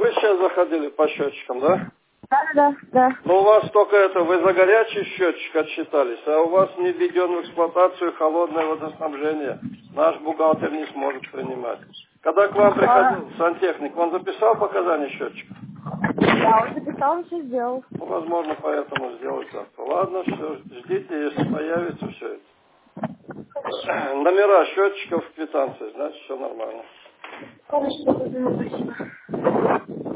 вы сейчас заходили по счетчикам, да? Да. Но у вас только это, вы за горячий счетчик отчитались, а у вас не введен в эксплуатацию холодное водоснабжение. Наш бухгалтер не сможет принимать. Когда к вам приходил сантехник, он записал показания счетчика? Да, он записал, все сделал. Ну, возможно, поэтому сделать завтра. Ладно, все, ждите, если появится все это. Номера счетчиков в квитанции, значит, все нормально. Хорошо, спасибо.